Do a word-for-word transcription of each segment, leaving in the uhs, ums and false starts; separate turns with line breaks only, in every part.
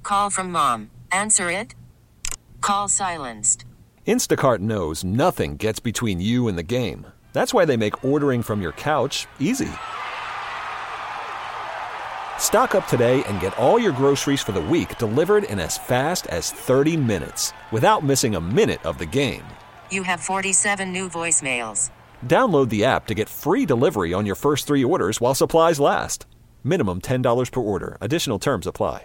Call from mom. Answer it. Call silenced.
Instacart knows nothing gets between you and the game. That's why they make ordering from your couch easy. Stock up today and get all your groceries for the week delivered in as fast as thirty minutes without missing a minute of the game.
You have forty-seven new voicemails.
Download the app to get free delivery on your first three orders while supplies last. Minimum ten dollars per order. Additional terms apply.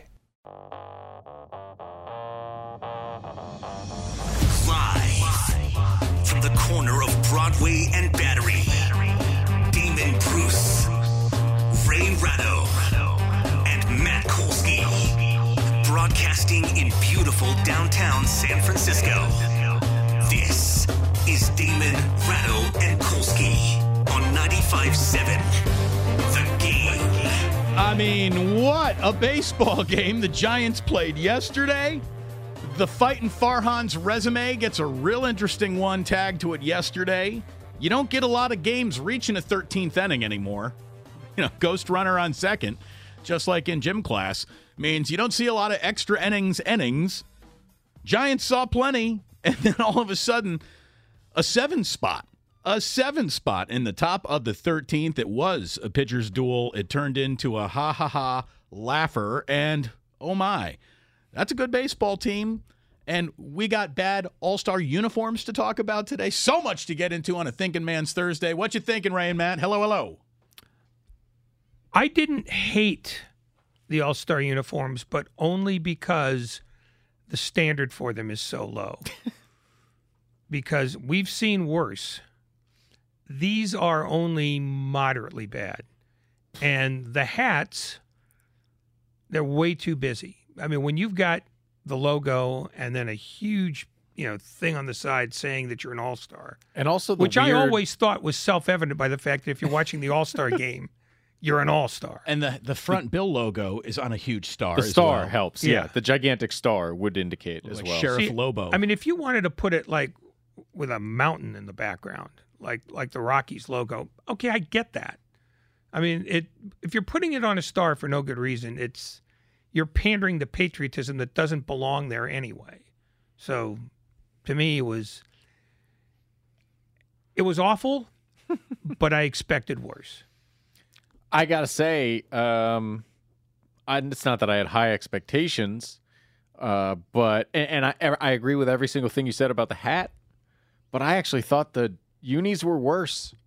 Live from the corner of Broadway and Battery, Damon Bruce, Ray Ratto, and Matt Kolsky. Broadcasting in beautiful downtown San Francisco. This is Damon, Ratto, and Kolsky on ninety-five point seven The Game.
I mean, what a baseball game the Giants played yesterday. The fight in Farhan's resume gets a real interesting one tagged to it yesterday. You don't get a lot of games reaching a thirteenth inning anymore. You know, ghost runner on second, just like in gym class, means you don't see a lot of extra innings innings. Giants saw plenty, and then all of a sudden, a seven spot. A seven spot in the top of the thirteenth. It was a pitcher's duel. It turned into a ha-ha-ha laugher, and oh my, that's a good baseball team. And we got bad all-star uniforms to talk about today. So much to get into on a Thinking Man's Thursday. What you thinking, Ray and Matt? Hello, hello.
I didn't hate the all-star uniforms, but only because the standard for them is so low. Because we've seen worse. These are only moderately bad. And the hats, they're way too busy. I mean, when you've got the logo and then a huge, you know, thing on the side saying that you're an all-star.
And also the
Which
weird...
I always thought was self-evident by the fact that if you're watching the all-star game, you're an all-star.
And the, the front bill logo is on a huge star.
The
as
star
well.
helps, yeah.
Yeah.
The gigantic star would indicate as
Like
well.
Sheriff
See,
Lobo.
I mean, if you wanted to put it like with a mountain in the background, like like the Rockies logo, okay, I get that. I mean, it if you're putting it on a star for no good reason, it's you're pandering to patriotism that doesn't belong there anyway. So, to me, it was it was awful, but I expected worse.
I gotta say, um, I, it's not that I had high expectations, uh, but and, and I I agree with every single thing you said about the hat, but I actually thought the unis were worse.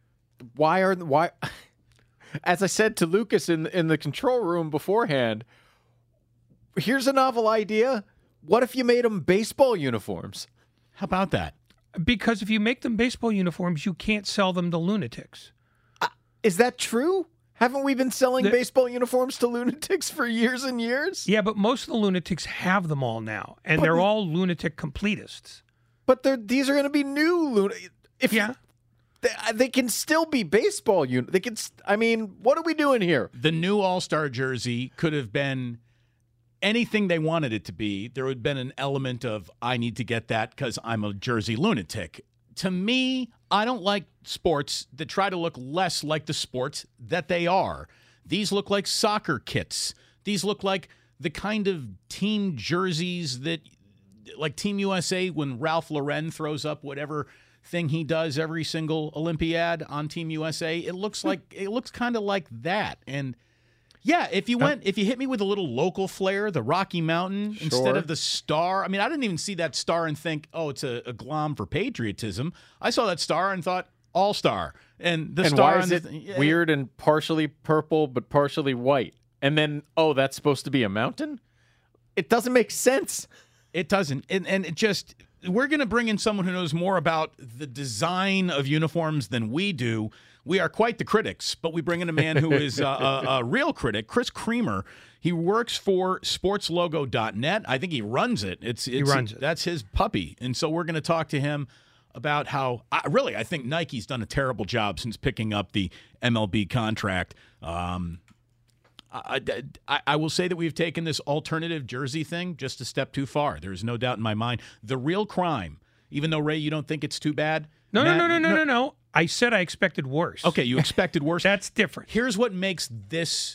Why are why? As I said to Lucas in in the control room beforehand, here's a novel idea. What if you made them baseball uniforms?
How about that?
Because if you make them baseball uniforms, you can't sell them to lunatics.
Uh, is that true? Haven't we been selling
The-
baseball uniforms to lunatics for years and years?
Yeah, but most of the lunatics have them all now, and
But-
they're all lunatic completists.
But they're, these are going to be new lunatics. If
Yeah.
They, they can still be baseball unit. They can. st- I mean, what are we doing here?
The new All-Star jersey could have been anything they wanted it to be. There would have been an element of, I need to get that because I'm a Jersey lunatic. To me, I don't like sports that try to look less like the sports that they are. These look like soccer kits. These look like the kind of team jerseys that, like Team U S A, when Ralph Lauren throws up whatever thing he does every single Olympiad on Team U S A. It looks like it looks kind of like that. And yeah, if you went, if you hit me with a little local flair, the Rocky Mountain
Sure.
instead of the star. I mean, I didn't even see that star and think, oh, it's a, a glom for patriotism. I saw that star and thought, all star. And the
and
star
why
on
is
the,
it
yeah,
weird and partially purple but partially white? And then, oh, that's supposed to be a mountain? It doesn't make sense.
It doesn't. And, and it just, we're going to bring in someone who knows more about the design of uniforms than we do. We are quite the critics, but we bring in a man who is a, a, a real critic, Chris Creamer. He works for sports logo dot net. I think he runs it. It's, it's
He runs it.
That's his puppy. And so we're going to talk to him about how, I, really, I think Nike's done a terrible job since picking up the M L B contract. Um, I, I, I will say that we've taken this alternative jersey thing just a step too far. There's no doubt in my mind. The real crime, even though, Ray, you don't think it's too bad?
No,
Matt,
no, no, no, no, no, no. I said I expected worse.
Okay, you expected worse.
That's different.
Here's what makes this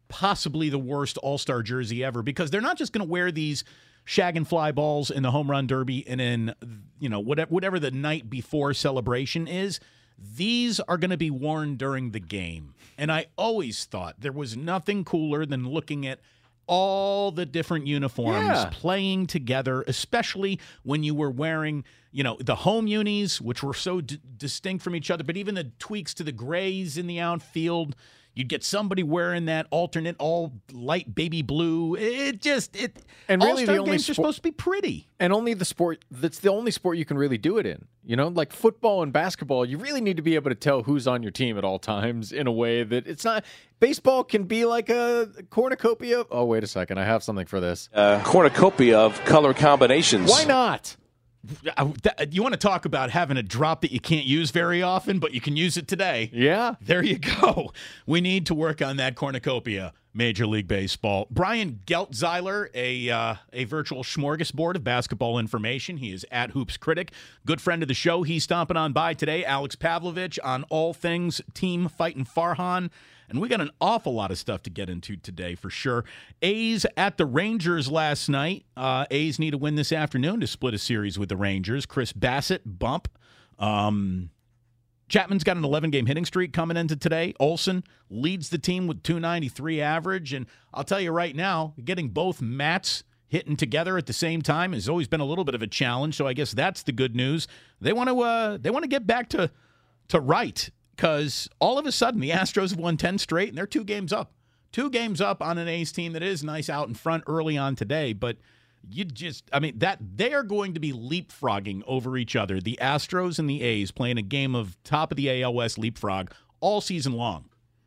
possibly the worst all-star jersey ever, because they're not just going to wear these shag and fly balls in the home run derby and in, you know, whatever, whatever the night before celebration is. These are going to be worn during the game. And I always thought there was nothing cooler than looking at all the different uniforms
Yeah.
playing together, especially when you were wearing, you know, the home unis, which were so d- distinct from each other, but even the tweaks to the grays in the outfield. You'd get somebody wearing that alternate all light baby blue. It just it
And really the
All-Star
only
games are
sport-
supposed to be pretty.
And only the sport, that's the only sport you can really do it in. You know, like football and basketball, you really need to be able to tell who's on your team at all times in a way that it's not. Baseball can be like a cornucopia. Oh, wait a second. I have something for this.
Uh, cornucopia of color combinations.
Why not?
Uh, that- You want to talk about having a drop that you can't use very often, but you can use it today.
Yeah.
There you go. We need to work on that cornucopia, Major League Baseball. Brian Geltzeiler, a uh, a virtual smorgasbord of basketball information. He is at Hoops Critic. Good friend of the show. He's stomping on by today. Alex Pavlovich on all things Team Fightin' Farhan. And we got an awful lot of stuff to get into today for sure. A's at the Rangers last night. Uh, A's need a win this afternoon to split a series with the Rangers. Chris Bassett, bump. Um, Chapman's got an eleven-game hitting streak coming into today. Olsen leads the team with two ninety-three average. And I'll tell you right now, getting both Matts hitting together at the same time has always been a little bit of a challenge. So I guess that's the good news. They want to uh, they want to get back to to right. Because all of a sudden, the Astros have won ten straight, and they're two games up. Two games up on an A's team that is nice out in front early on today. But you just, I mean, that they are going to be leapfrogging over each other. The Astros and the A's playing a game of top of the A L West leapfrog all season long.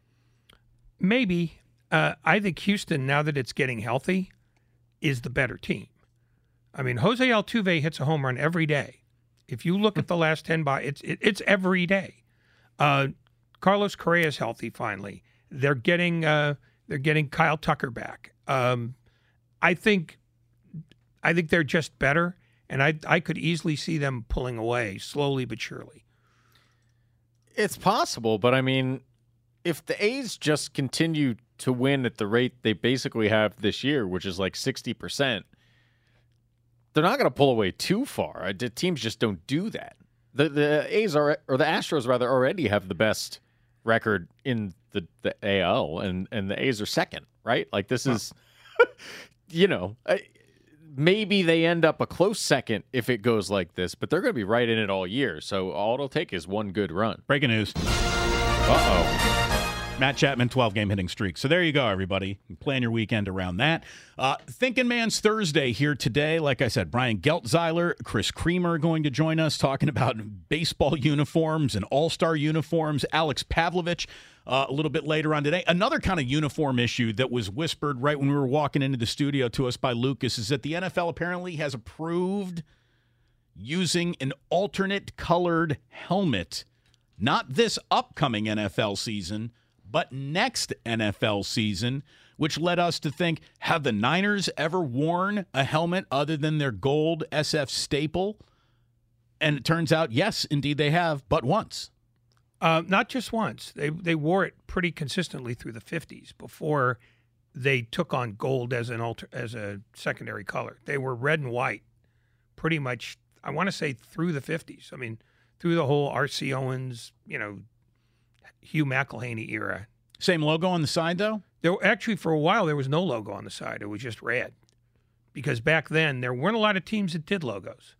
Maybe. Uh, I think Houston, now that it's getting healthy, is the better team. I mean, Jose Altuve hits a home run every day. If you look at the last ten by, it's it, it's every day. Uh, Carlos Correa is healthy finally. They're getting uh, they're getting Kyle Tucker back. Um, I think I think they're just better, and I I could easily see them pulling away slowly but surely.
It's possible, but I mean, if the A's just continue to win at the rate they basically have this year, which is like sixty percent, they're not going to pull away too far. The teams just don't do that. The the A's are or the Astros rather already have the best record in the, the A L, and, and the A's are second, right? Like this is, you know, maybe they end up a close second if it goes like this, but they're going to be right in it all year. So all it'll take is one good run.
Breaking news.
Uh-oh.
Matt Chapman, twelve-game hitting streak. So there you go, everybody. Plan your weekend around that. Uh, Thinking Man's Thursday here today. Like I said, Brian Geltzeiler, Chris Creamer going to join us talking about baseball uniforms and all-star uniforms. Alex Pavlovich uh, a little bit later on today. Another kind of uniform issue that was whispered right when we were walking into the studio to us by Lucas is that the N F L apparently has approved using an alternate colored helmet. Not this upcoming N F L season, but next N F L season, which led us to think, have the Niners ever worn a helmet other than their gold S F staple? And it turns out, yes, indeed they have, but once.
Uh, not just once. They they wore it pretty consistently through the fifties before they took on gold as an alter, as a secondary color. They were red and white pretty much, I want to say, through the fifties. I mean, through the whole R C Owens, you know, Hugh McElhaney era.
Same logo on the side, though?
There actually, for a while, there was no logo on the side. It was just red. Because back then, there weren't a lot of teams that did logos.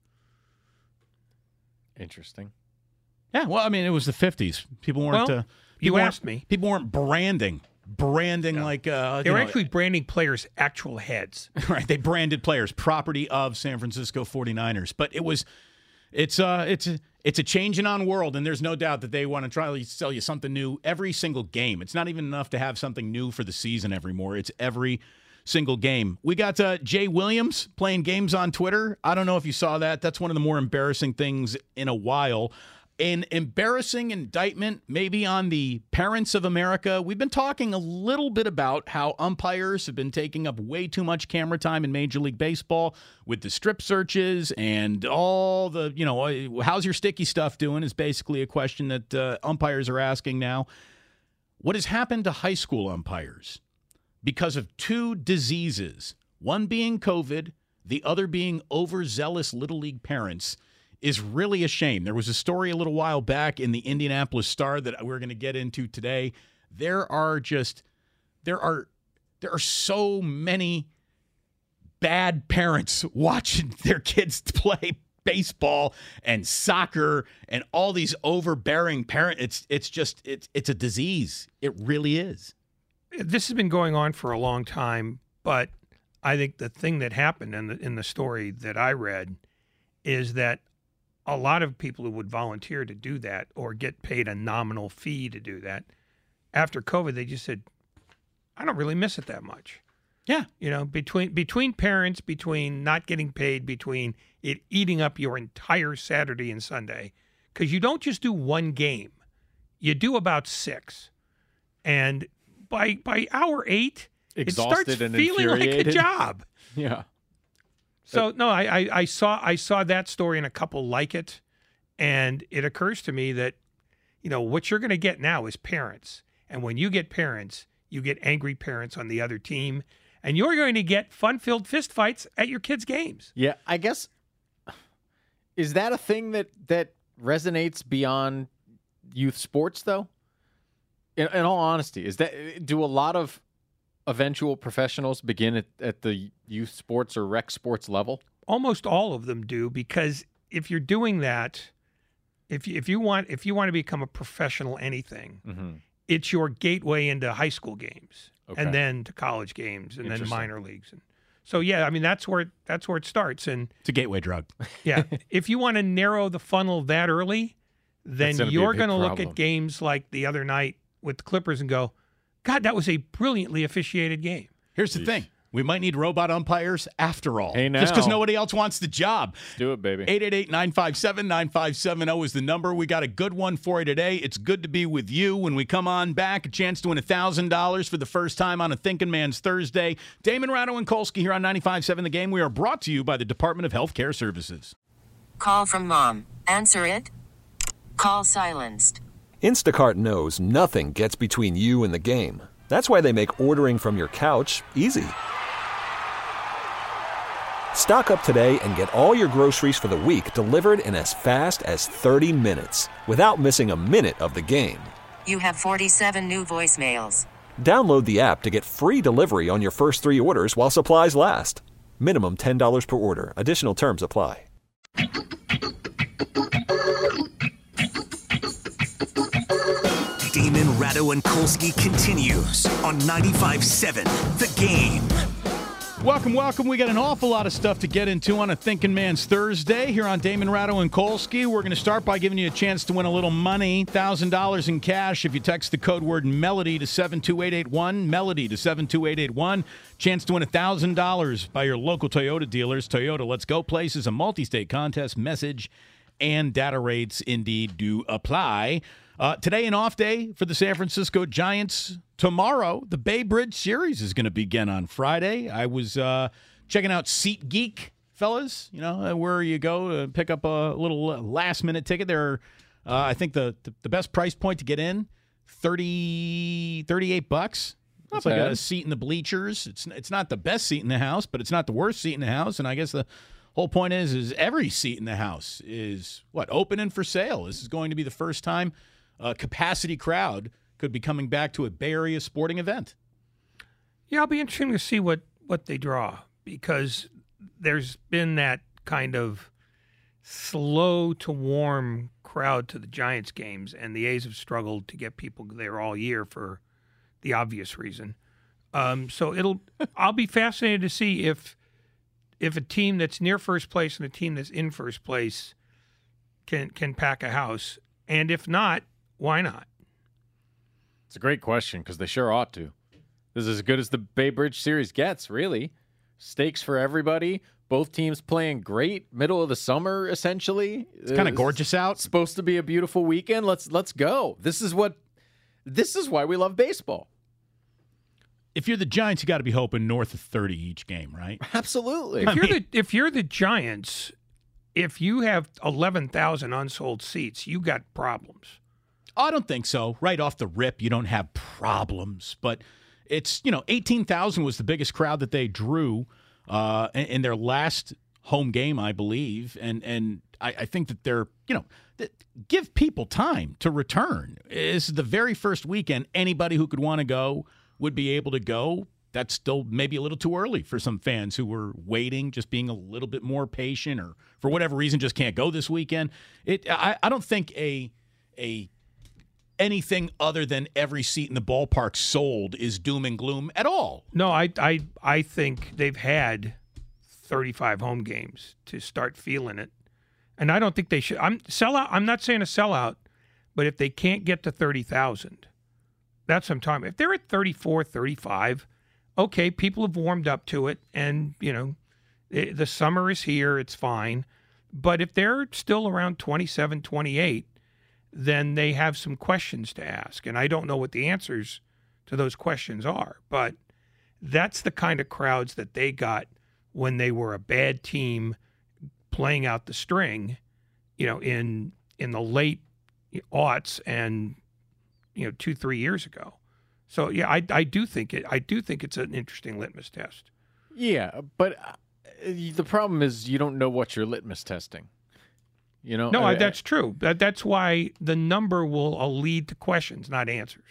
Interesting.
Yeah, well, I mean, it was the fifties. People weren't.
Well,
uh,
you
people weren't-
asked me.
People weren't branding. Branding like. Uh,
They
you
were
know,
actually branding players' actual heads.
Right, they branded players, property of San Francisco forty-niners. But it was, it's uh, it's a, it's a changing on world, and there's no doubt that they want to try to sell you something new every single game. It's not even enough to have something new for the season every more. It's every single game. We got uh, Jay Williams playing games on Twitter. I don't know if you saw that. That's one of the more embarrassing things in a while. An embarrassing indictment maybe on the parents of America. We've been talking a little bit about how umpires have been taking up way too much camera time in Major League Baseball with the strip searches and all the, you know, how's your sticky stuff doing is basically a question that uh, umpires are asking now. What has happened to high school umpires? because of two diseases, one being COVID, the other being overzealous Little League parents, is really a shame. There was a story a little while back in the Indianapolis Star that we're going to get into today. There are just there are there are so many bad parents watching their kids play baseball and soccer and all these overbearing parents. It's it's just it's it's a disease. It really is.
This has been going on for a long time, but I think the thing that happened in the in the story that I read is that a lot of people who would volunteer to do that or get paid a nominal fee to do that, after COVID, they just said, I don't really miss it that much.
Yeah.
You know, between between parents, between not getting paid, between it eating up your entire Saturday and Sunday, because you don't just do one game. You do about six. And by by hour eight,
Exhausted
it starts
and
feeling like a
infuriated.
job.
Yeah.
So no, I, I, I saw I saw that story and a couple like it, and it occurs to me that, you know, what you're going to get now is parents, and when you get parents, you get angry parents on the other team, and you're going to get fun-filled fistfights at your kids' games.
Yeah, I guess, is that a thing that that resonates beyond youth sports, though? In, in all honesty, is that do a lot of eventual professionals begin at, at the youth sports or rec sports level?
Almost all of them do, because if you're doing that, if you, if you want if you want to become a professional anything,
Mm-hmm.
it's your gateway into high school games,
Okay.
and then to college games, and then
Interesting.
minor leagues. And so, yeah, I mean that's where that's where it starts. And
It's a gateway drug.
yeah, if you want to narrow the funnel that early, then
That's gonna be a
you're
big
going to look
problem.
at games like the other night with the Clippers and go, God, that was a brilliantly officiated game.
Here's the thing. We might need robot umpires after all.
Hey,
Just because
now.
nobody else wants the job.
Let's do it, baby.
eight eight eight, nine five seven, nine five seven zero is the number. We got a good one for you today. It's good to be with you. When we come on back, a chance to win one thousand dollars for the first time on a Thinking Man's Thursday. Damon Ratto and Kolsky here on ninety-five point seven The Game. We are brought to you by the Department of Health Care Services.
Call from mom. Answer it. Call silenced.
Instacart knows nothing gets between you and the game. That's why they make ordering from your couch easy. Stock up today and get all your groceries for the week delivered in as fast as thirty minutes without missing a minute of the game.
You have forty-seven new voicemails.
Download the app to get free delivery on your first three orders while supplies last. Minimum ten dollars per order. Additional terms apply.
Damon, Ratto, and Kolsky continues on ninety-five point seven The Game.
Welcome, welcome. We got an awful lot of stuff to get into on a Thinking Man's Thursday here on Damon Ratto and Kolsky. We're going to start by giving you a chance to win a little money, one thousand dollars in cash if you text the code word MELODY to seven two eight eight one, MELODY to seven two eight eight one. Chance to win one thousand dollars by your local Toyota dealers. Toyota Let's Go places a multi-state contest. Message and data rates indeed do apply. Uh, today, an off day for the San Francisco Giants. Tomorrow, the Bay Bridge Series is going to begin on Friday. I was uh, checking out SeatGeek, fellas. You know, uh, where you go to pick up a little last-minute ticket. There, uh, I think the, the the best price point to get in, thirty, thirty-eight bucks.
Not
It's like
bad.
a seat in the bleachers. It's it's not the best seat in the house, but it's not the worst seat in the house. And I guess the whole point is, is every seat in the house is, what, open and for sale. This is going to be the first time a capacity crowd could be coming back to a Bay Area sporting event.
Yeah, it'll be interesting to see what, what they draw, because there's been that kind of slow to warm crowd to the Giants games, and the A's have struggled to get people there all year for the obvious reason. Um, so it'll I'll be fascinated to see if if a team that's near first place and a team that's in first place can can pack a house, and if not, why not?
It's a great question because they sure ought to. This is as good as the Bay Bridge Series gets, really. Stakes for everybody. Both teams playing great. Middle of the summer, essentially.
It's kind of gorgeous out.
It's supposed to be a beautiful weekend. Let's let's go. This is what. This is why we love baseball.
If you're the Giants, you got to be hoping north of thirty each game, right?
Absolutely.
If you're the if you're the Giants, if you have eleven thousand unsold seats, you got problems.
I don't think so. Right off the rip, you don't have problems. But it's, you know, eighteen thousand was the biggest crowd that they drew uh, in, in their last home game, I believe. And and I, I think that they're, you know, that give people time to return. This is the very first weekend. Anybody who could want to go would be able to go. That's still maybe a little too early for some fans who were waiting, just being a little bit more patient, or for whatever reason just can't go this weekend. It I, I don't think a a anything other than every seat in the ballpark sold is doom and gloom at all.
No, I I I think they've had thirty-five home games to start feeling it, and I don't think they should. I'm sellout. I'm not saying a sellout, but if they can't get to thirty thousand, that's what I'm talking about. If they're at thirty-four, thirty-five. Okay, people have warmed up to it, and, you know, it, the summer is here, it's fine. But if they're still around twenty-seven, twenty-eight, then they have some questions to ask. And I don't know what the answers to those questions are. But that's the kind of crowds that they got when they were a bad team playing out the string, you know, in in the late aughts and, you know, two, three years ago. So yeah, I I do think it. I do think it's an interesting litmus test.
Yeah, but uh, the problem is you don't know what you're litmus testing. You know,
no,
I,
that's true. That that's why the number will uh, lead to questions, not answers.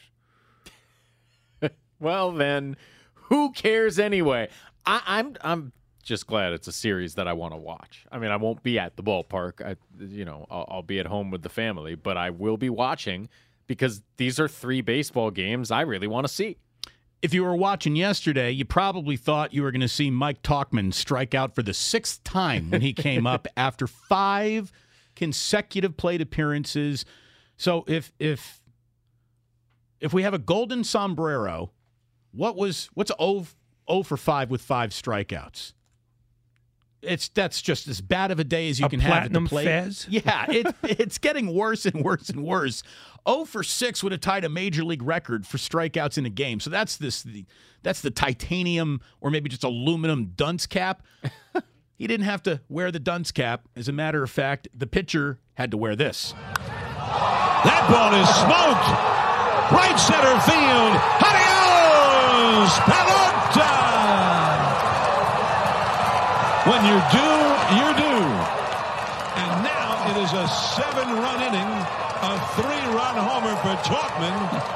Well, then, who cares anyway? I, I'm I'm just glad it's a series that I want to watch. I mean, I won't be at the ballpark. I, you know, I'll, I'll be at home with the family, but I will be watching. Because these are three baseball games I really want to see.
If you were watching yesterday, you probably thought you were going to see Mike Tauchman strike out for the sixth time when he came up after five consecutive plate appearances. So if if if we have a golden sombrero, what was what's oh for five with five strikeouts? It's that's just as bad of a day as you
a
can have at the
platinum
plate.
Fez?
Yeah, it, it's getting worse and worse and worse. oh for six would have tied a major league record for strikeouts in a game. So that's this the that's the titanium or maybe just aluminum dunce cap. He didn't have to wear the dunce cap. As a matter of fact, the pitcher had to wear this.
That ball is smoked. Right center field. Adios, Pelota. When you're due, you're due. And now it is a seven-run inning, a three-run homer for Tauchman.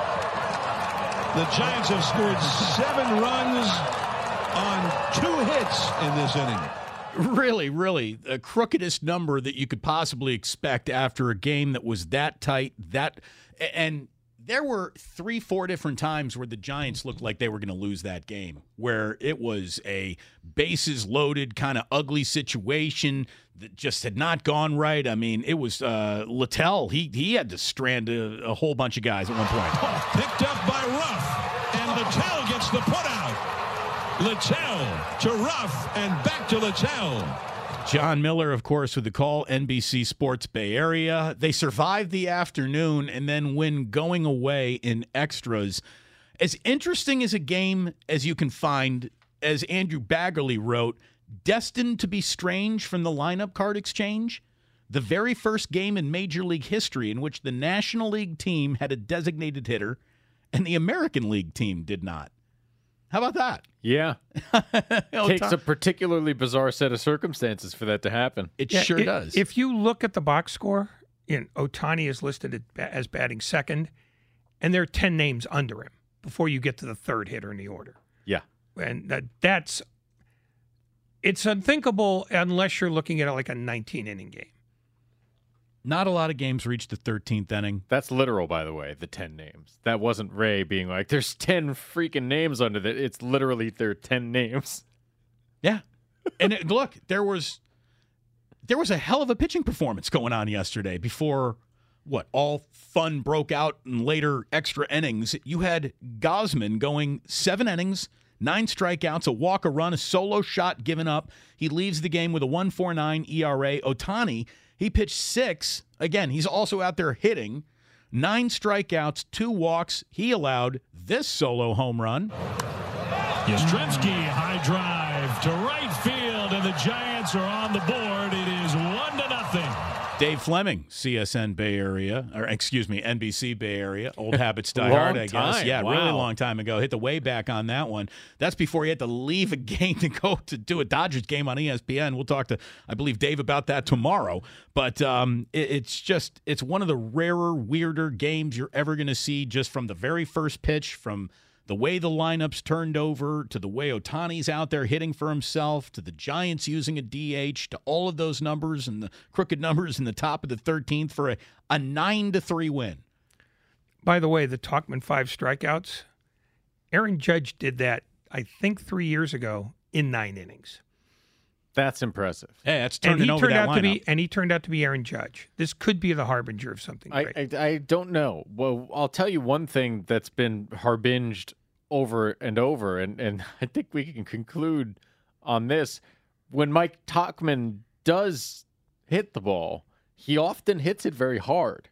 The Giants have scored seven runs on two hits in this inning.
Really, really, the crookedest number that you could possibly expect after a game that was that tight, that and there were three, four different times where the Giants looked like they were going to lose that game, where it was a bases-loaded kind of ugly situation that just had not gone right. I mean, it was uh, Littell. He he had to strand a, a whole bunch of guys at one point.
Oh, picked up by Ruff, and Littell gets the putout. Littell to Ruff, and back to Littell.
John Miller, of course, with the call, N B C Sports Bay Area. They survived the afternoon and then win going away in extras. As interesting as a game as you can find, as Andrew Baggerly wrote, destined to be strange from the lineup card exchange. The very first game in Major League history in which the National League team had a designated hitter and the American League team did not. How about that?
Yeah. Takes a particularly bizarre set of circumstances for that to happen.
It
Yeah,
sure
it-
does.
If you look at the box score, in Ohtani is listed as batting second, and there are ten names under him before you get to the third hitter in the order.
Yeah.
And that, that's it's unthinkable unless you're looking at it like a nineteen-inning game.
Not a lot of games reach the thirteenth inning.
That's literal, by the way, the ten names. That wasn't Ray being like, there's ten freaking names under that. It's literally there are ten names.
Yeah. And it, look, there was there was a hell of a pitching performance going on yesterday before, what, all fun broke out in later extra innings. You had Gausman going seven innings, nine strikeouts, a walk, a run, a solo shot given up. He leaves the game with a one point four nine E R A. Ohtani, he pitched six. Again, he's also out there hitting. Nine strikeouts, two walks. He allowed this solo home run.
Yastrzemski, high drive to right field, and the Giants are on the board. It is one to nothing.
Dave Fleming, C S N Bay Area, or excuse me, N B C Bay Area. Old habits die
Long
hard, I guess.
time.
Yeah,
Wow.
really long time ago. Hit the way back on that one. That's before he had to leave a game to go to do a Dodgers game on E S P N. We'll talk to, I believe, Dave about that tomorrow. But um, it, it's just, it's one of the rarer, weirder games you're ever going to see, just from the very first pitch, from the way the lineups turned over, to the way Ohtani's out there hitting for himself, to the Giants using a D H, to all of those numbers and the crooked numbers in the top of the thirteenth for a, a nine to three win.
By the way, the Tauchman five strikeouts, Aaron Judge did that, I think, three years ago in nine innings.
That's impressive.
Hey, that's
And
turning
he
over
turned
that
out to
lineup.
be, and he turned out to be Aaron Judge. This could be the harbinger of something
I,
great.
I I don't know. Well, I'll tell you one thing that's been harbinged over and over, and, and I think we can conclude on this. When Mike Tauchman does hit the ball, he often hits it very hard.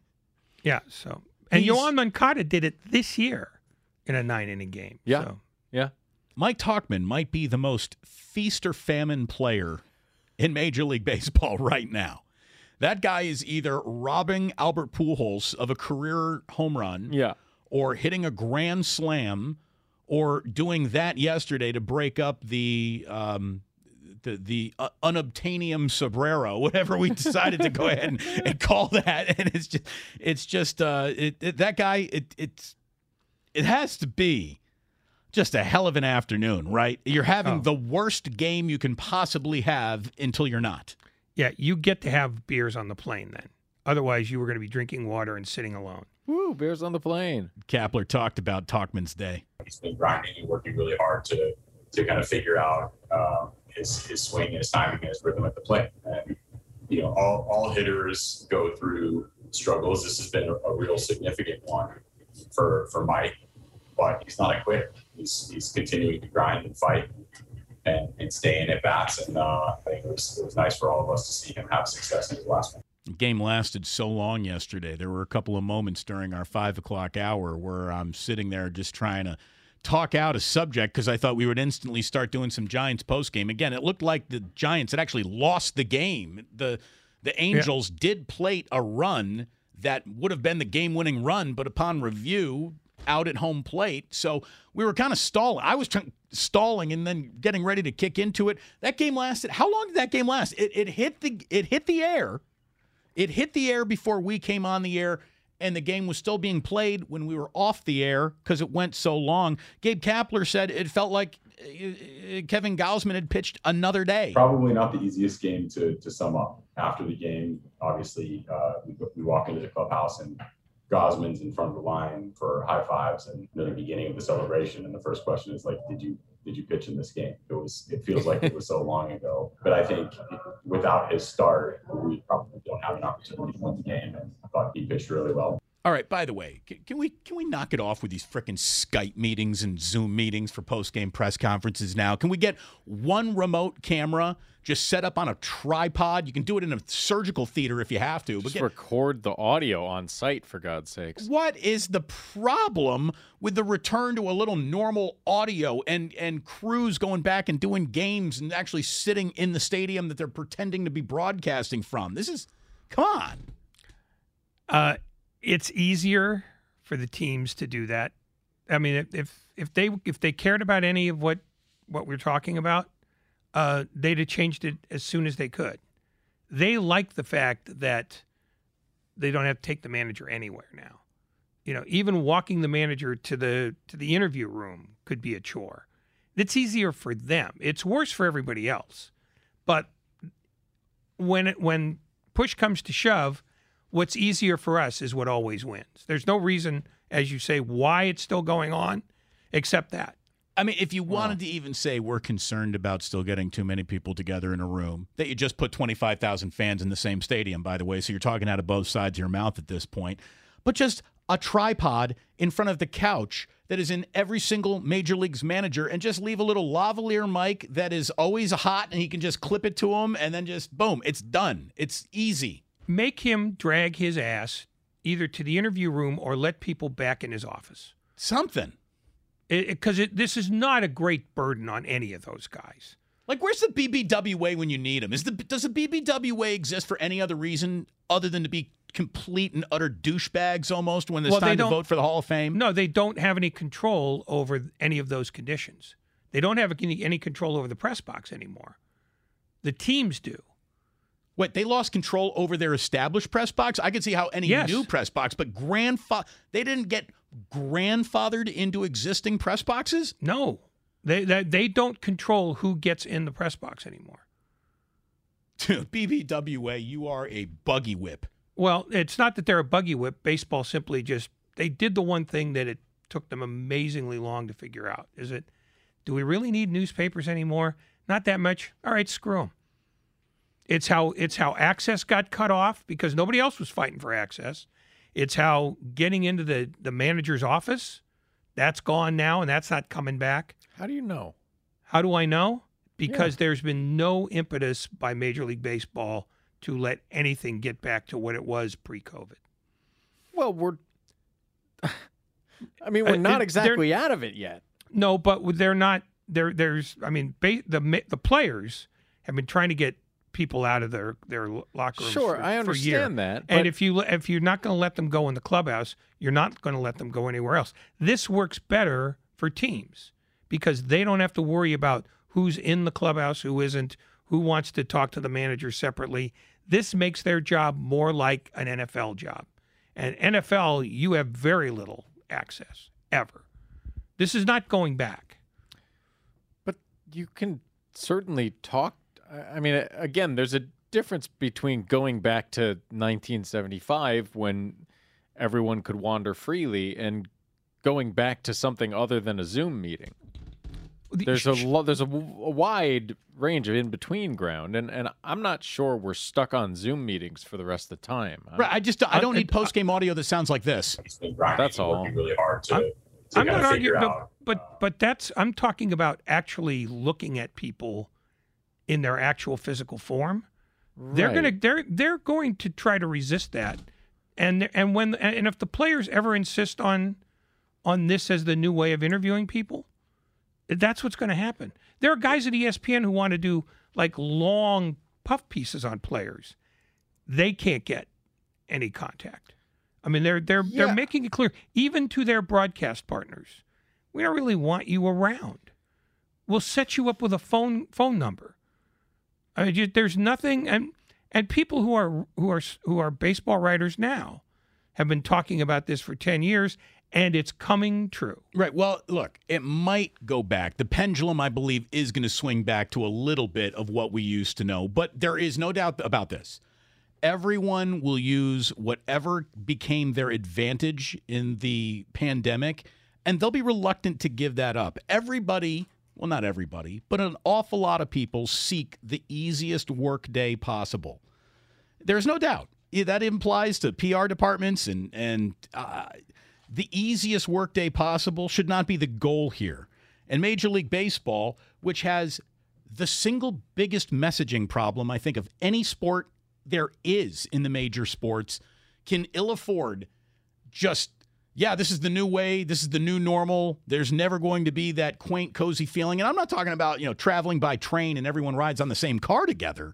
yeah. So, and
He's-
Yoan Moncada did it this year in a nine-inning game.
Yeah.
So.
Yeah.
Mike Tauchman might be the most feast or famine player in Major League Baseball right now. That guy is either robbing Albert Pujols of a career home run,
Yeah.
or hitting a grand slam, or doing that yesterday to break up the um, the the uh, unobtainium sombrero, whatever we decided to go ahead and, and call that. And it's just it's just uh, it, it, that guy. It it's it has to be just a hell of an afternoon, right? You're having
Oh.
the worst game you can possibly have until you're not.
Yeah, you get to have beers on the plane then. Otherwise, you were going to be drinking water and sitting alone.
Woo, bears on the plane.
Kapler talked about Tauchman's day.
He's been grinding and working really hard to to kind of figure out um, his his swing, his timing, and his rhythm at the plate. And you know, all all hitters go through struggles. This has been a, a real significant one for for Mike, but he's not a quitter. He's he's continuing to grind and fight and, and stay in at bats. And uh, I think it was it was nice for all of us to see him have success in his last one.
The game lasted so long yesterday. There were a couple of moments during our five o'clock hour where I'm sitting there just trying to talk out a subject because I thought we would instantly start doing some Giants postgame. Again, it looked like the Giants had actually lost the game. The the Angels yeah. did plate a run that would have been the game-winning run, but upon review, out at home plate. So we were kind of stalling. I was trying, stalling and then getting ready to kick into it. That game lasted. How long did that game last? It, it hit the it hit the air. It hit the air before we came on the air, and the game was still being played when we were off the air because it went so long. Gabe Kapler said it felt like Kevin Gausman had pitched another day.
Probably not the easiest game to to sum up. After the game, obviously, uh, we, we walk into the clubhouse and Gausman's in front of the line for high fives and the beginning of the celebration. And the first question is like, did you did you pitch in this game? It was. It feels like it was so long ago. But I think without his start, we probably don't have an opportunity to win the game. And I thought he pitched really well.
All right. By the way, can, can we can we knock it off with these frickin' Skype meetings and Zoom meetings for post-game press conferences now? Can we get one remote camera just set up on a tripod? You can do it in a surgical theater if you have to. But
Just
get,
record the audio on site, for God's sakes.
What is the problem with the return to a little normal audio and, and crews going back and doing games and actually sitting in the stadium that they're pretending to be broadcasting from? This is, come on.
Uh, it's easier for the teams to do that. I mean, if if, if they if they cared about any of what, what we're talking about, uh, they'd have changed it as soon as they could. They like the fact that they don't have to take the manager anywhere now. You know, even walking the manager to the to the interview room could be a chore. It's easier for them. It's worse for everybody else. But when it, when push comes to shove, what's easier for us is what always wins. There's no reason, as you say, why it's still going on, except that.
I mean, if you wanted to even say we're concerned about still getting too many people together in a room, that you just put twenty-five thousand fans in the same stadium, by the way, so you're talking out of both sides of your mouth at this point. But just a tripod in front of the couch that is in every single Major League's manager, and just leave a little lavalier mic that is always hot, and he can just clip it to him, and then just, boom, it's done. It's easy.
Make him drag his ass either to the interview room or let people back in his office.
Something.
Because it, it, this is not a great burden on any of those guys.
Like, where's the B B W A when you need them? Is the does the B B W A exist for any other reason other than to be complete and utter douchebags almost when it's
Well, they
time to
don't-
vote for the Hall of Fame?
No, they don't have any control over any of those conditions. They don't have any, any control over the press box anymore. The teams do.
Wait, they lost control over their established press box? I could see how any
Yes.
new press box, but grandfa- they didn't get grandfathered into existing press boxes?
No. They, they they don't control who gets in the press box anymore.
Dude, B B W A, you are a buggy whip.
Well, it's not that they're a buggy whip. Baseball simply just, they did the one thing that it took them amazingly long to figure out. Is it, do we really need newspapers anymore? Not that much. All right, screw them. It's how, it's how access got cut off because nobody else was fighting for access. It's how getting into the, the manager's office, that's gone now and that's not coming back.
How do you know?
How do I know? Because there's been no impetus by Major League Baseball to let anything get back to what it was pre-COVID.
Well, we're. I mean, we're
Uh,
not
it-
exactly out of it yet.
No, but they're not. There, there's. I mean, ba- the the players have been trying to get people out of their their locker rooms.
Sure,
for,
I
for a year.
understand that,
And
but-
if you if you're not going to let them go in the clubhouse, you're not going to let them go anywhere else. This works better for teams because they don't have to worry about who's in the clubhouse, who isn't, who wants to talk to the manager separately. This makes their job more like an N F L job. And N F L, you have very little access ever. This is not going back.
But you can certainly talk. I mean, again, there's a difference between going back to nineteen seventy-five when everyone could wander freely and going back to something other than a Zoom meeting. There's a lo- there's a, w- a wide range of in between ground, and, and I'm not sure we're stuck on Zoom meetings for the rest of the time.
Right, I just I don't need post game audio that sounds like this.
That's all.
Working really hard to,
I'm,
to
I'm
kind
not
of figure
arguing,
out.
but, but but that's I'm talking about actually looking at people in their actual physical form. They're
Right.
gonna they're they're going to try to resist that, and and when and if the players ever insist on on this as the new way of interviewing people, that's what's going to happen. There are guys at E S P N who want to do like long puff pieces on players. They can't get any contact. I mean, they're they're
Yeah.
they're making it clear, even to their broadcast partners, we don't really want you around. We'll set you up with a phone phone number. I mean, you, there's nothing, and and people who are who are who are baseball writers now have been talking about this for ten years. And it's coming true.
Right. Well, look, it might go back. The pendulum, I believe, is going to swing back to a little bit of what we used to know. But there is no doubt about this. Everyone will use whatever became their advantage in the pandemic, and they'll be reluctant to give that up. Everybody, well, not everybody, but an awful lot of people seek the easiest work day possible. There's no doubt. Yeah, that implies to P R departments and, and uh, the easiest workday possible should not be the goal here. And Major League Baseball, which has the single biggest messaging problem, I think, of any sport there is in the major sports, can ill afford just, yeah, this is the new way, this is the new normal. There's never going to be that quaint, cozy feeling. And I'm not talking about, you know, traveling by train and everyone rides on the same car together.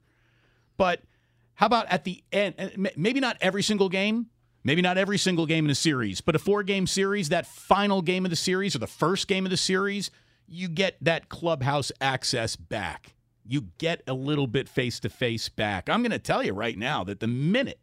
But how about at the end, maybe not every single game, maybe not every single game in a series, but a four-game series, that final game of the series or the first game of the series, you get that clubhouse access back. You get a little bit face-to-face back. I'm going to tell you right now that the minute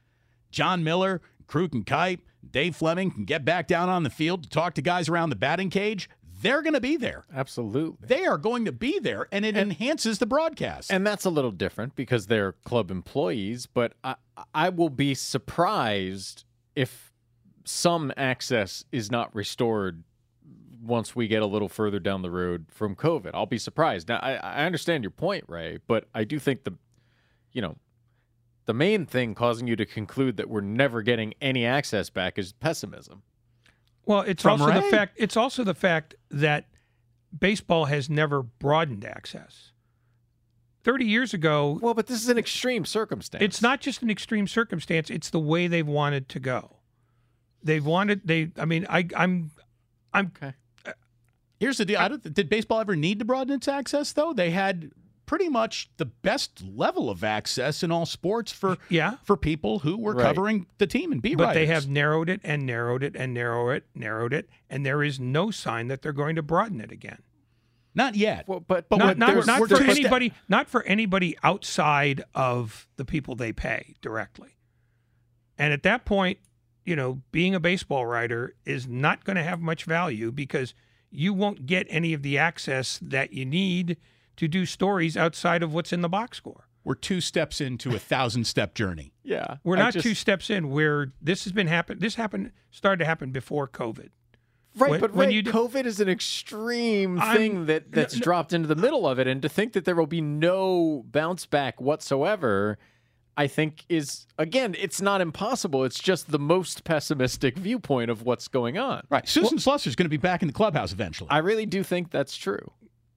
John Miller, Kruk and Kipe, Dave Fleming can get back down on the field to talk to guys around the batting cage, they're going to be there.
Absolutely.
They are going to be there, and it and, enhances the broadcast.
And that's a little different because they're club employees, but I, I will be surprised if some access is not restored once we get a little further down the road from COVID. I'll be surprised. Now, I, I understand your point, Ray, but I do think the, you know, the main thing causing you to conclude that we're never getting any access back is pessimism.
Well, it's
From
also
Ray?
the fact it's also the fact that baseball has never broadened access. thirty years ago,
well, but this is an extreme circumstance.
It's not just an extreme circumstance, it's the way they've wanted to go. They've wanted they I mean, I I'm I'm
okay.
Here's the deal. I don't, did baseball ever need to broaden its access, though? They had pretty much the best level of access in all sports for
yeah.
for people who were
Right.
covering the team and beat
But
writers.
they have narrowed it and narrowed it and narrowed it, narrowed it, and there is no sign that they're going to broaden it again.
Not yet.
Well, but
But
not
what-
not,
there's-
not
we're
for
two step-
anybody, not for anybody outside of the people they pay directly. And at that point, you know, being a baseball writer is not going to have much value because you won't get any of the access that you need to do stories outside of what's in the box score.
We're two steps into a thousand-step journey.
yeah,
We're
I
not
just-
two steps in where this has been happen. This happened started to happen before COVID.
Right,
When-
but
when
Ray,
you do-
COVID is an extreme
I'm-
thing that, that's
no, no.
dropped into the middle of it, and to think that there will be no bounce back whatsoever, I think is, again, it's not impossible. It's just the most pessimistic viewpoint of what's going on.
Right. Susan Slusser's going to be back in the clubhouse eventually.
I really do think that's true.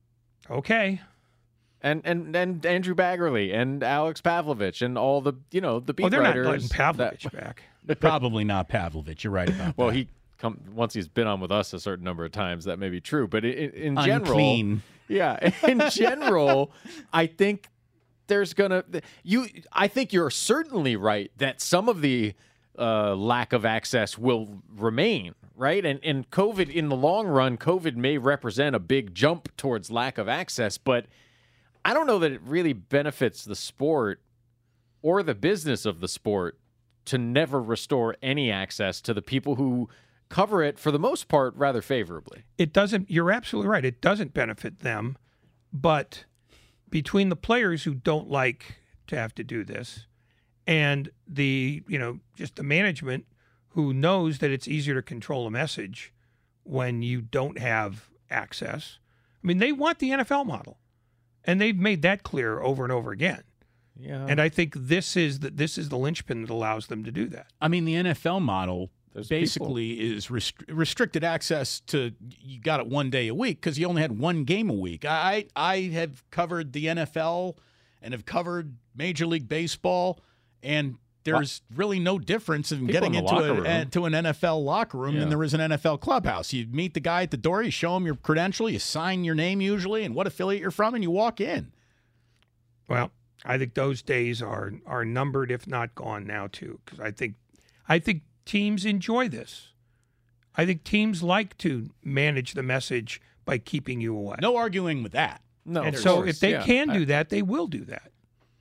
Okay.
And and and Andrew Baggerly and Alex Pavlovich and all the, you know, the beat
Oh, they're not
writers.
letting Pavlovich
that-
back.
Probably not Pavlovich. You're right about
Well,
that.
he come once he's been on with us a certain number of times, that may be true. But in, in general,
Unclean.
yeah, in general, I think there's gonna you. I think you're certainly right that some of the uh, lack of access will remain, right? And and COVID in the long run, COVID may represent a big jump towards lack of access, but I don't know that it really benefits the sport or the business of the sport to never restore any access to the people who cover it for the most part rather favorably.
It doesn't, you're absolutely right. It doesn't benefit them, but between the players who don't like to have to do this and the, you know, just the management who knows that it's easier to control a message when you don't have access. I mean, they want the N F L model, and they've made that clear over and over again.
Yeah.
And I think this is the, this is the linchpin that allows them to do that.
I mean, the N F L model
There's
basically is restri- restricted access to, you got it one day a week because you only had one game a week. I I have covered the N F L and have covered Major League Baseball, and there's really no difference in
People
getting
in the
into
locker
a,
room.
uh, to an N F L locker room
Yeah.
than there is an N F L clubhouse. You meet the guy at the door, you show him your credential, you sign your name usually and what affiliate you're from, and you walk in.
Well, I think those days are are numbered, if not gone now too. Because I think, I think teams enjoy this. I think teams like to manage the message by keeping you away.
No arguing with that.
No,
and
of
so
course,
if they
yeah.
can
I-
do that, they will do that.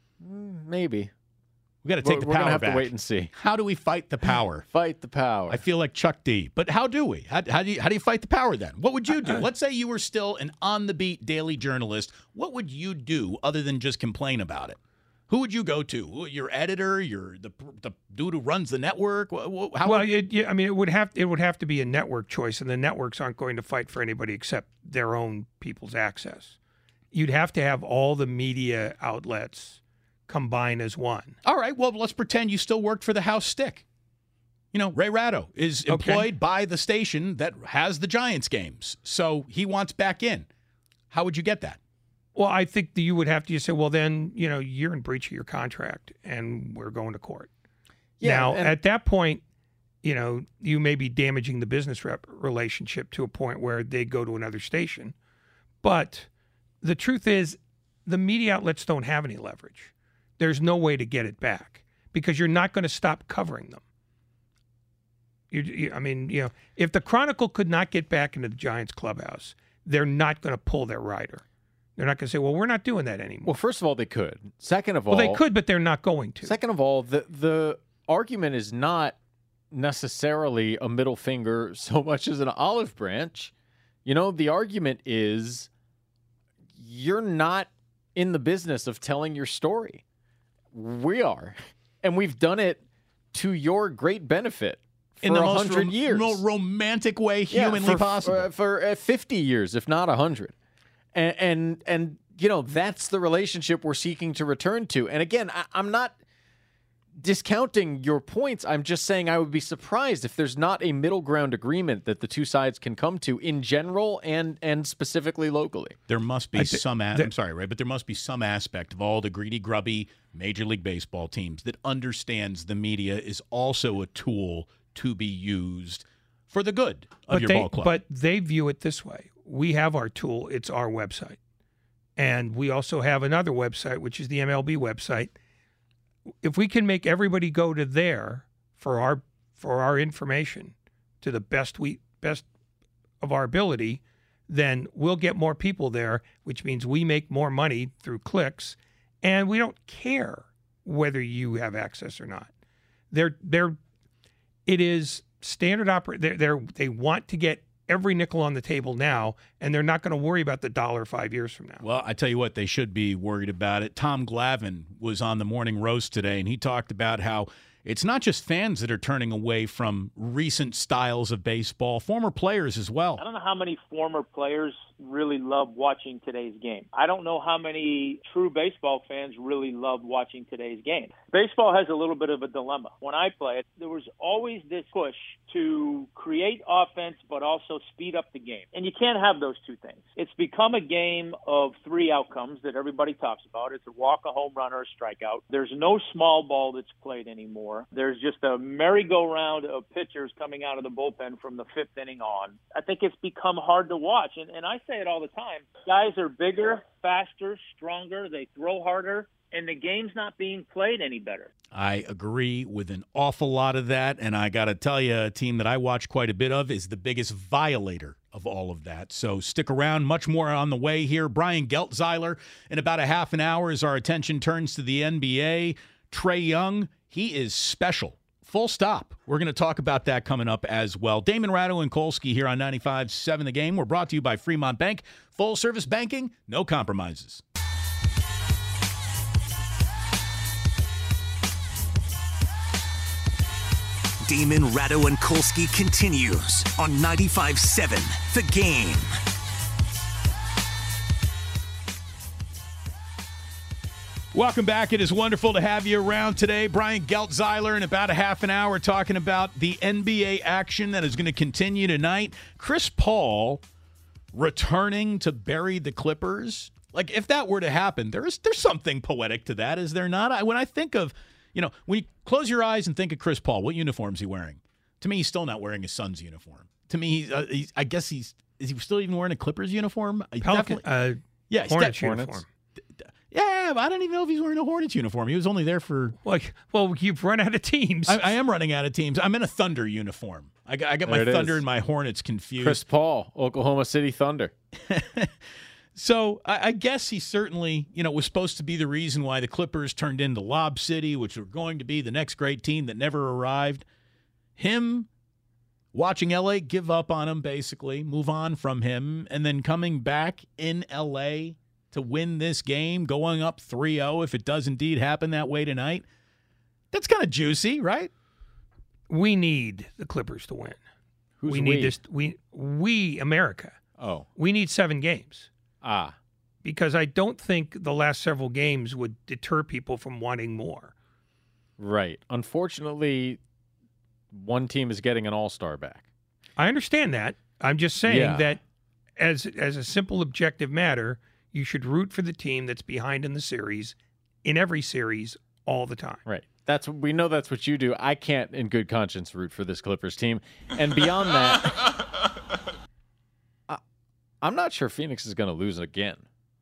maybe
We got to take
we're,
the
we're
power
gonna have
back.
to wait and see.
How do we fight the power?
Fight the power.
I feel like Chuck D. But how do we? How, how do you how do you fight the power then? What would you do? Let's say you were still an on the beat daily journalist. What would you do other than just complain about it? Who would you go to? Your editor? Your the the dude who runs the network? Wh- wh- How
well,
would-
it, yeah, I mean, it would have it would have to be a network choice, and the networks aren't going to fight for anybody except their own people's access. You'd have to have all the media outlets combine as one.
all right. Well, let's pretend you still worked for the House Stick. You know, Ray Ratto is
Okay.
employed by the station that has the Giants games, so he wants back in. How would you get that?
Well, I think that you would have to just say, well, then, you know, you're in breach of your contract and we're going to court.
Yeah,
now,
and-
at that point, you know, you may be damaging the business rep relationship to a point where they go to another station. But the truth is, the media outlets don't have any leverage. There's no way to get it back because you're not going to stop covering them. You, you, I mean, you know, if the Chronicle could not get back into the Giants clubhouse, they're not going to pull their rider. They're not going to say, well, we're not doing that anymore.
well, first of all, they could. Second of all,
Well, they could, but they're not going to.
Second of all, the the argument is not necessarily a middle finger so much as an olive branch. You know, the argument is you're not in the business of telling your story. We are. And we've done it to your great benefit for
In the
a
most
hundred
rom-
years.
mo- romantic way
Yeah,
humanly
for,
possible.
For, for uh, fifty years, if not a hundred. And, and, and, you know, that's the relationship we're seeking to return to. And again, I, I'm not discounting your points. I'm just saying I would be surprised if there's not a middle ground agreement that the two sides can come to in general and and specifically locally.
There must be
I thi-
some. A-
there-
I'm sorry, Ray, but there must be some aspect of all the greedy, grubby Major League Baseball teams that understands the media is also a tool to be used for the good of
but
your
they,
ball club.
But they view it this way. we have our tool. It's our website. And we also have another website, which is the M L B website. If we can make everybody go to there for our for our information to the best we best of our ability, then we'll get more people there, which means we make more money through clicks, and we don't care whether you have access or not. They're they're it is standard operate. They're, they're they want to get every nickel on the table now, and they're not going to worry about the dollar five years from now.
Well, I tell you what, they should be worried about it. Tom Glavine was on the Morning Roast today, and he talked about how it's not just fans that are turning away from recent styles of baseball, former players as well.
I don't know how many former players really love watching today's game. I don't know how many true baseball fans really love watching today's game. Baseball has a little bit of a dilemma. When I play it, there was always this push to create offense but also speed up the game. And you can't have those two things. It's become a game of three outcomes that everybody talks about. It's a walk, a home run, or a strikeout. There's no small ball that's played anymore. There's just a merry-go-round of pitchers coming out of the bullpen from the fifth inning on. I think it's become hard to watch. And, and I say it all the time. Guys are bigger, faster, stronger. They throw harder. And the game's not being played any better.
I agree with an awful lot of that, and I got to tell you, a team that I watch quite a bit of is the biggest violator of all of that. So stick around. Much more on the way here. Brian Geltzeiler in about a half an hour as our attention turns to the N B A. Trae Young, he is special. Full stop. We're going to talk about that coming up as well. Damon Ratto and Kolsky here on ninety-five point seven The Game. We're brought to you by Fremont Bank. Full-service banking, no compromises.
Damon, Ratto, and Kolsky continues on ninety-five point seven The Game.
Welcome back. It is wonderful to have you around today. Brian Geltzeiler in about a half an hour talking about the N B A action that is going to continue tonight. Chris Paul returning to bury the Clippers. Like, if that were to happen, there's there's something poetic to that, is there not? I, when I think of, you know, when you close your eyes and think of Chris Paul, what uniform is he wearing? To me, he's still not wearing his son's uniform. To me, he's, uh, he's I guess he's is he still even wearing a Clippers uniform?
Pelican, uh,
yeah,
Hornets
de-
uniform.
Yeah, but I don't even know if he's wearing a Hornets uniform. He was only there for...
Like, well, you've run out of teams.
I, I am running out of teams. I'm in a Thunder uniform. I got, I got my Thunder is. and my Hornets confused.
Chris Paul, Oklahoma City Thunder.
So I, I guess he certainly, you know, was supposed to be the reason why the Clippers turned into Lob City, which were going to be the next great team that never arrived. Him watching L A give up on him, basically, move on from him, and then coming back in L A to win this game, going up three oh if it does indeed happen that way tonight. That's kind of juicy, right?
We need the Clippers to win.
Who's
we
we?
need this. We we America.
Oh,
we need seven games.
Ah,
because I don't think the last several games would deter people from wanting more.
Right. Unfortunately, one team is getting an all-star back.
I understand that. I'm just saying
yeah.
that as as a simple objective matter, you should root for the team that's behind in the series, in every series, all the time.
Right. That's we know that's what you do. I can't, in good conscience, root for this Clippers team. And beyond that, I, I'm not sure Phoenix is going to lose again.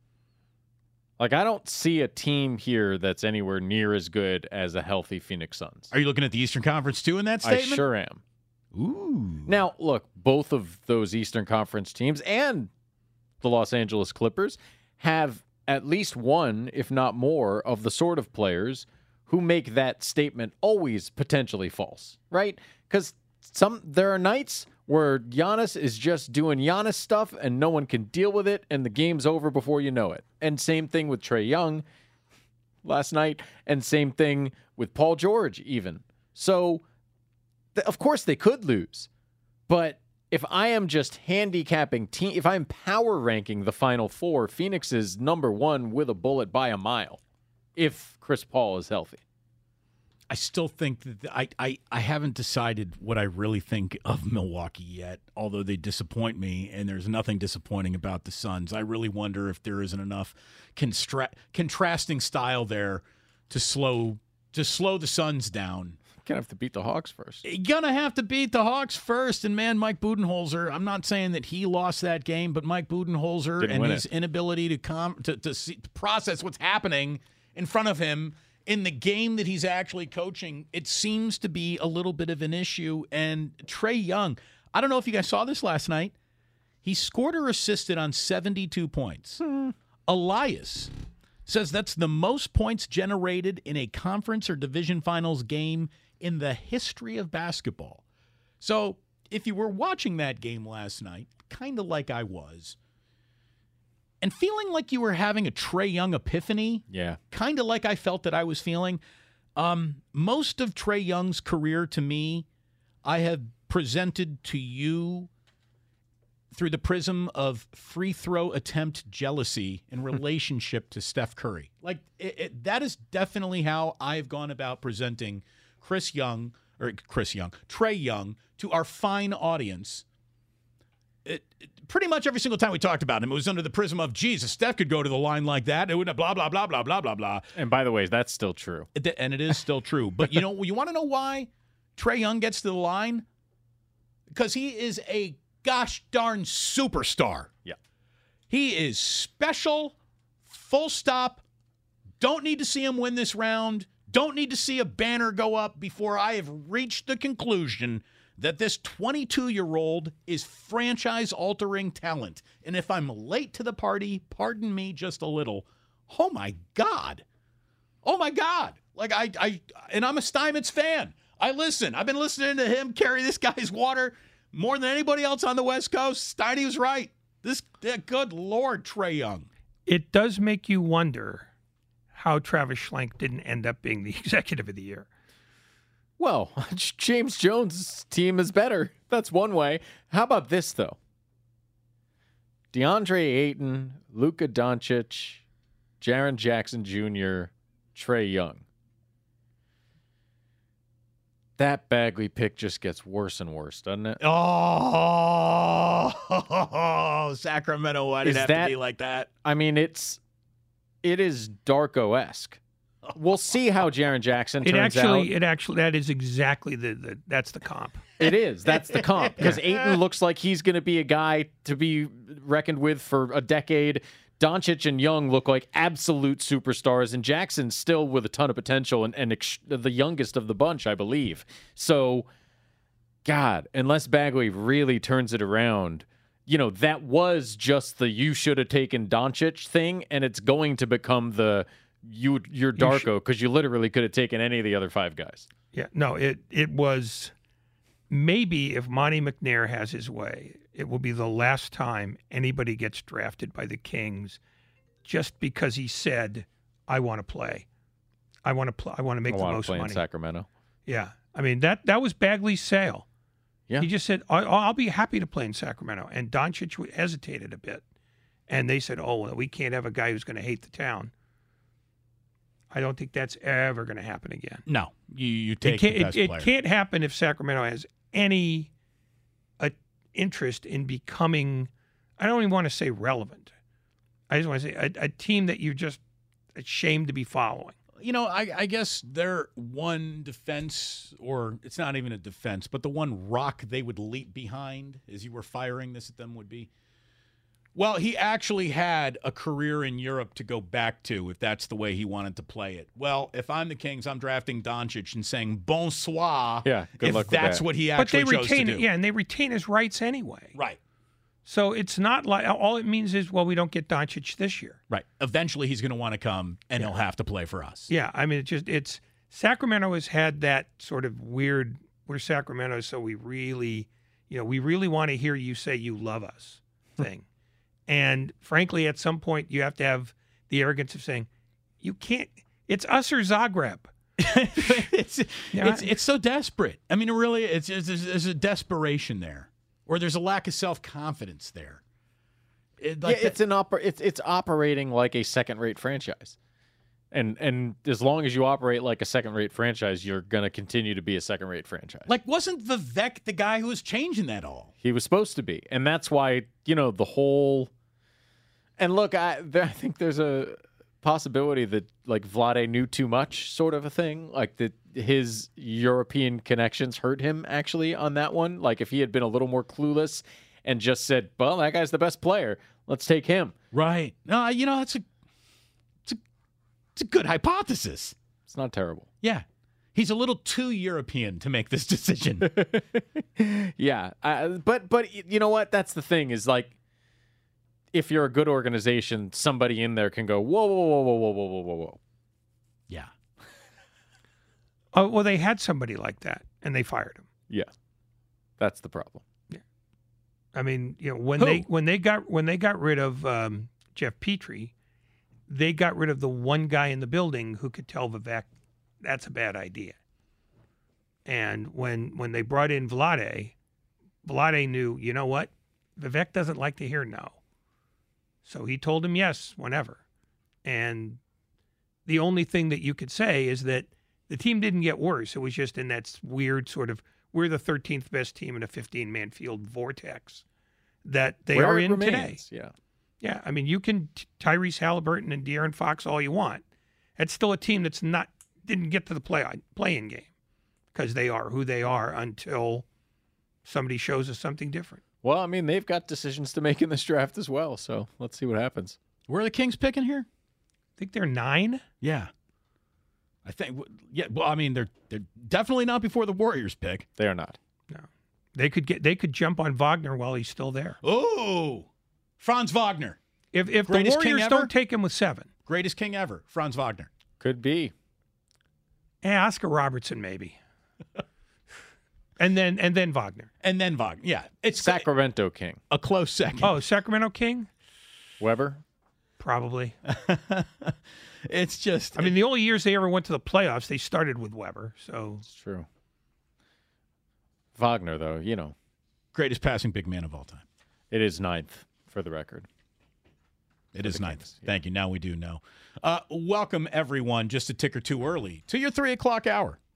Like, I don't see a team here that's anywhere near as good as a healthy Phoenix Suns.
Are you looking at the Eastern Conference too in that statement?
I sure am.
Ooh.
Now, look, both of those Eastern Conference teams and the Los Angeles Clippers have at least one, if not more, of the sort of players who make that statement always potentially false, right? Because some there are nights where Giannis is just doing Giannis stuff and no one can deal with it, and the game's over before you know it. And same thing with Trae Young last night, and same thing with Paul George even. So, th- of course they could lose, but if I am just handicapping team, if I'm power ranking the Final Four, Phoenix is number one with a bullet by a mile if Chris Paul is healthy.
I still think that I, I, I haven't decided what I really think of Milwaukee yet, although they disappoint me, and there's nothing disappointing about the Suns. I really wonder if there isn't enough constra- contrasting style there to slow to slow the Suns down.
Gonna have to beat the Hawks first.
You're gonna have to beat the Hawks first. And man, Mike Budenholzer, I'm not saying that he lost that game, but Mike Budenholzer
Didn't
and
win
his
it.
inability to com to, to, see, to process what's happening in front of him in the game that he's actually coaching, it seems to be a little bit of an issue. And Trae Young, I don't know if you guys saw this last night. He scored or assisted on seventy-two points. Hmm. Elias says that's the most points generated in a conference or division finals game in the history of basketball. So if you were watching that game last night, kind of like I was, and feeling like you were having a Trae Young epiphany,
yeah,
kind of like I felt that I was feeling, um, most of Trae Young's career to me, I have presented to you through the prism of free throw attempt jealousy in relationship to Steph Curry. Like, it, it, that is definitely how I've gone about presenting Chris Young, or Chris Young, Trae Young, to our fine audience. It, it, pretty much every single time we talked about him, it was under the prism of, Jesus, Steph could go to the line like that. It would blah, blah, blah, blah, blah, blah, blah.
And by the way, that's still true.
It, and it is still true. But you know, you want to know why Trae Young gets to the line? Because he is a gosh darn superstar.
Yeah.
He is special, full stop. Don't need to see him win this round. Don't need to see a banner go up before I have reached the conclusion that this twenty-two-year-old is franchise-altering talent. And if I'm late to the party, pardon me just a little. Oh, my God. Oh, my God. Like, I, I, and I'm a Steinmetz fan. I listen. I've been listening to him carry this guy's water more than anybody else on the West Coast. Steiny was right. This, good Lord, Trae Young.
It does make you wonder how Travis Schlenk didn't end up being the executive of the year.
Well, James Jones' team is better. That's one way. How about this, though? DeAndre Ayton, Luka Doncic, Jaren Jackson Junior, Trae Young. That Bagley pick just gets worse and worse, doesn't it?
Oh, Sacramento, why did it have
that,
to be like that?
I mean, it's it is Darko-esque. We'll see how Jaren Jackson turns
it actually,
out.
It actually, that is exactly the, the that's the comp.
It is. That's the comp. Because Ayton looks like he's going to be a guy to be reckoned with for a decade. Doncic and Young look like absolute superstars, and Jackson's still with a ton of potential and, and ex- the youngest of the bunch, I believe. So, God, unless Bagley really turns it around, you know, that was just the you should have taken Doncic thing, and it's going to become the you you're Darko because you, you literally could have taken any of the other five guys.
Yeah, no, it it was maybe if Monty McNair has his way, it will be the last time anybody gets drafted by the Kings just because he said, I want to play. I want to play. I want to make
I
the
want
most
to play
money.
in Sacramento.
Yeah. I mean, that that was Bagley's sale.
Yeah.
He just said, I, I'll be happy to play in Sacramento. And Doncic hesitated a bit. And they said, oh, well, we can't have a guy who's going to hate the town. I don't think that's ever going to happen again.
No. You, you take
it can't,
the best
it,
player.
It can't happen if Sacramento has any uh, interest in becoming, I don't even want to say relevant. I just want to say a, a team that you're just ashamed to be following.
You know, I, I guess their one defense, or it's not even a defense, but the one rock they would leap behind as you were firing this at them would be, well, he actually had a career in Europe to go back to if that's the way he wanted to play it. Well, if I'm the Kings, I'm drafting Doncic and saying bonsoir.
Yeah, good
if
luck with
that's
that.
what he
But
actually
they
chose
retain
to do.
Yeah, and they retain his rights anyway.
Right.
So it's not like all it means is, well, we don't get Doncic this year.
Right. Eventually, he's going to want to come, and
Yeah.
he'll have to play for us.
Yeah, I mean, it just it's Sacramento has had that sort of weird. We're Sacramento, so we really, you know, we really want to hear you say you love us thing. And frankly, at some point, you have to have the arrogance of saying, you can't. It's us or Zagreb.
it's
Yeah.
it's it's so desperate. I mean, it really, it's, it's there's, there's a desperation there, or there's a lack of self confidence there. It, like
yeah, it's an oper- it's it's operating like a second-rate franchise, and and as long as you operate like a second-rate franchise, you're gonna continue to be a second-rate franchise.
Like, wasn't Vivek the guy who was changing that all?
He was supposed to be, and that's why you know the whole. And look, I there, I think there's a possibility that like Vlade knew too much, sort of a thing? Like that his European connections hurt him actually on that one? Like if he had been a little more clueless and just said, well, that guy's the best player, let's take him.
Right. No, you know, that's a, it's a, it's a good hypothesis.
It's not terrible.
Yeah. He's a little too European to make this decision.
yeah. Uh, but, but you know what? That's the thing is like, if you're a good organization, somebody in there can go, whoa, whoa, whoa, whoa, whoa, whoa, whoa, whoa, whoa.
Yeah.
Oh, well, they had somebody like that, and they fired him.
Yeah. That's the problem.
Yeah. I mean, you know, when
Who?
they when they got when they got rid of um, Jeff Petrie, they got rid of the one guy in the building who could tell Vivek that's a bad idea. And when when they brought in Vlade, Vlade knew, you know what? Vivek doesn't like to hear no. So he told him yes whenever. And the only thing that you could say is that the team didn't get worse. It was just in that weird sort of, we're the thirteenth best team in a fifteen-man field vortex that they
Where
are
it
in
remains,
today.
Yeah.
Yeah, I mean, you can t- Tyrese Halliburton and De'Aaron Fox all you want. It's still a team that's not, didn't get to the play play-in game because they are who they are until somebody shows us something different.
Well, I mean, they've got decisions to make in this draft as well, so let's see what happens.
Where are the Kings picking here?
I think they're nine.
Yeah. I think, yeah, well, I mean, they're they're definitely not before the Warriors pick.
They are not.
No. They could get they could jump on Wagner while he's still there.
Oh, Franz Wagner.
If if the
Greatest king
Warriors
ever?
don't take him with seven.
Greatest king ever, Franz Wagner.
Could be.
Yeah, Oscar Robertson maybe. and then and then Wagner.
And then Wagner. Yeah. It's
Sacramento King.
a close second.
Oh, Sacramento King?
Weber?
Probably.
It's just
I mean, the only years they ever went to the playoffs, they started with Weber. So
It's true. Wagner, though, you know.
greatest passing big man of all time.
It is ninth, for the record.
It is
the
ninth.
Kings, yeah.
Thank you. Now we do know. Uh, welcome, everyone, just a tick or two early to your three o'clock hour.